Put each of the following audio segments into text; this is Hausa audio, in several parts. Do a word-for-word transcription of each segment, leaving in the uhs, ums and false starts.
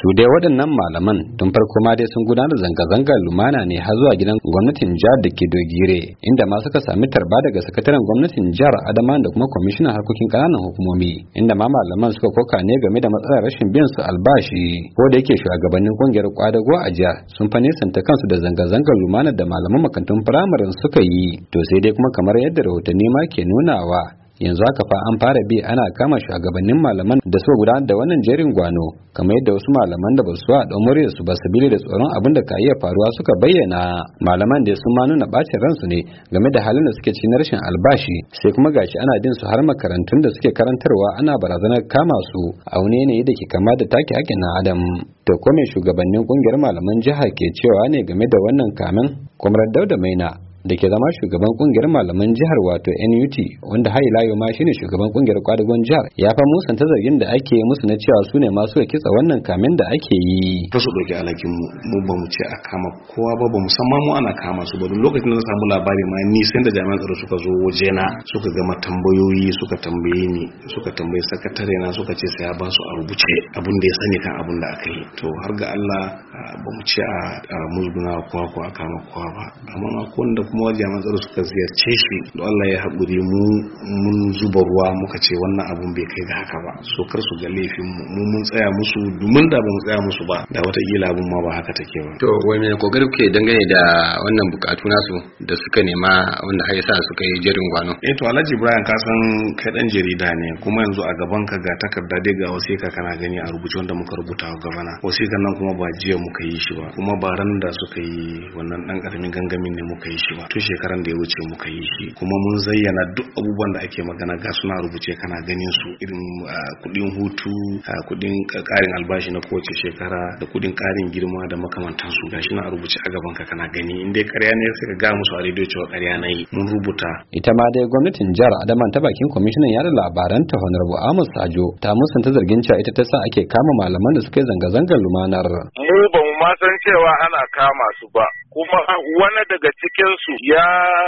su dai waɗannan malaman tun farko ma dai sun gudanar zanga-zangar lumana ne har zuwa gidan gwamnatin jihar da ke Dogire, inda ma suka sami tarba daga sakataren gwamnatin jihar Adama da kuma kwamishinan harkokin ƙananan hukumomi, inda ma malaman suka koka ne game da matsalar rashin biyan su albashi. Ko da yake shugabannin kungiyar kwadago a jihar sun fa nesanta kansu da zanga-zangar lumana da malaman makarantun firamaren suka yi, to sai dai kuma kamar yadda rahotanni ma ke nunawa, yanzu haka fa an fara bi ana kama shugabannin malaman da suka gudanar da wannan jerin gwano, kamar yadda wasu malaman da ba su a ɗan muryar su ba sabili da tsoron abin da ka iya faruwa suka bayyana. Malaman da sun ma nuna bacin ransu ne game da halin da suke cikin rashin albashi, sai kuma gashi ana bin su har makarantun da suke karantarwa ana barazanar kama su a wani yanayi da ke kama da take haƙƙin na adam. To ko me shugabannin kungiyar malaman jiha ke cewa ne game da wannan kamen? Kwamrar Dauda Maina da ke zama shugaban kungiyar malaman jihar wato N U T, wanda har ila yau ma shine shugaban kungiyar kwadagon jihar, ya fa musanta zargin da ake musu na cewa su ne masu kitsa wannan kamen da ake yi. Ta su dauki alakin mu mu ba mu ce a kama kowa ba, ba musamman mu ana kama su ba. Lokacin da na samu labari ma ni sai da jami'an tsaro suka zo waje na suka gama tambayoyi, suka tambaye ni, suka tambayi sakatare na, suka ce sai ya ba su a rubuce abin da ya sani kan abin da aka yi. To har ga Allah ba mu ce a musguna kowa ko a kama kowa ba, amma akwai wanda kuma jami'an tsaro suka ziyarce shi, da Allah ya haƙuri mu mun zuba ruwa muka ce wannan abun bai kai ga haka ba, so kar su ga laifin mu mun tsaya musu, domin da ba mu tsaya musu ba da wata kila abun ma ba haka take ba. To wani kokari kuke dangane da wannan bukatu nasu da suka nema wanda har yasa suka yi jerin gwano? Eh to Alhaji Ibrahim, ka san kai dan jarida ne, kuma yanzu a gaban ka ga takarda dai ga wasiƙa kana gani a rubuce wanda muka rubuta wa gabana. Wasiƙan nan kuma ba jiya muka yi shi ba, kuma ba ran da suka yi wannan dan karamin gangamin ne muka yi shi ba, tun shekaran da ya wuce muka yi shi, kuma mun zayyana duk abubuwan da ake magana ga suna rubuce kana ganin su, irin kudin hutu, kudin karin albashi na kowace shekara, da kudin karin girma da makamantan su gashi na rubuce a gaban ka kana gani. In dai ƙarya ne sai ka ga musu a rediyo cewa ƙarya na yi, mun rubuta. Ita ma dai gwamnatin jihar Adama ta bakin kwamishinan yada labaran ta Honorable Ahmad Sajo ta musanta zargin cewa ita ta sa ake kama malaman da suka yi zanga-zangar lumanar. Mu ba mu ma san cewa ana kama su ba, kuma wani daga cikinsu ya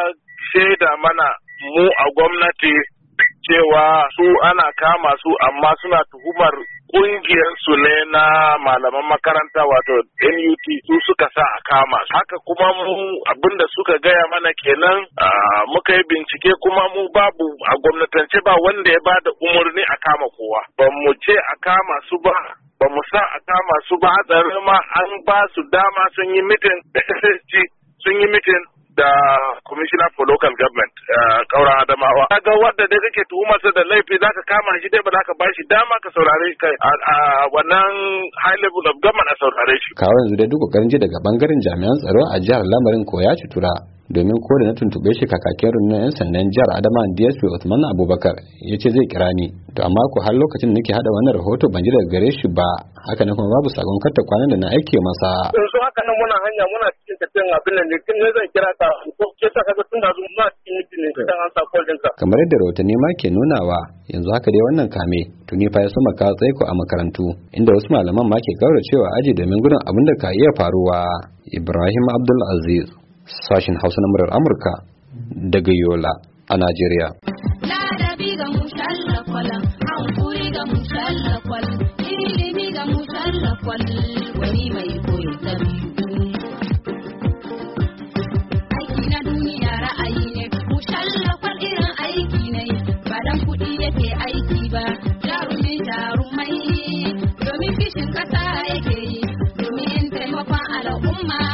shaida mana mu a gwamnati cewa su ana kama su amma suna tuhumar kungiyar su ne na malaman makaranta wato N U T, su suka sa a kama. Haka kuma mu abinda suka gaya mana kenan, muka yi bincike kuma mu babu a gwamnatance ba wanda ya bada umarni a kama kowa. Ba mu ce a kama su ba, ba mu sa a kama su ba, hatsari ma an ba su dama sun yi mitin da S S G, sun yi mitin da Commissioner for Local Government Kaura Adamawa. Kaga wanda dai kake tuhumarsa da laifi zaka kama shi dai ba za ka ba shi dama ka saurare kai a wannan high level of government a saurare shi. Kawo yanzu dai duk kokarin ji daga bangaren jami'an tsaro a jihar lamarin ko ya ci tura, domin ko da na tuntube shi kakakin rundunar 'yan sandan jihar Adama D S P Usman Abubakar ya ce zai kira ni, to amma ko har lokacin da nake hada wannan rahoto ban ji daga gare shi ba, haka nan kuma babu sakon karta kwanan da na aike masa. Yanzu haka nan muna hanya muna cikin tafiyan abin nan ne, kin ne zan kira ka ko ke sa kaga tun da zuwa cikin meeting ne kan an sa call ɗinka. Kamar yadda rahotanni ma ke nunawa, yanzu haka dai wannan kame tuni fa ya soma kawo tsaiko a makarantu, inda wasu malaman ma ke kauracewa aji domin gudun abin da ka iya faruwa. Ibrahim Abdul Aziz, sashin Hausa na murar Amurka daga Yola a Najeriya. Ladabi ga mushallakwal, hankuri ga mushallakwal, ilimi ga mushallakwal, wani mai koyi tabi'u. Aiki na duniya ra'ayi ne, mushallakwal irin aiki ne, ba dan kuɗi yake aiki ba, jarumin jarumai, domin kishin ƙasa yake yi, domin taimakon al'umma.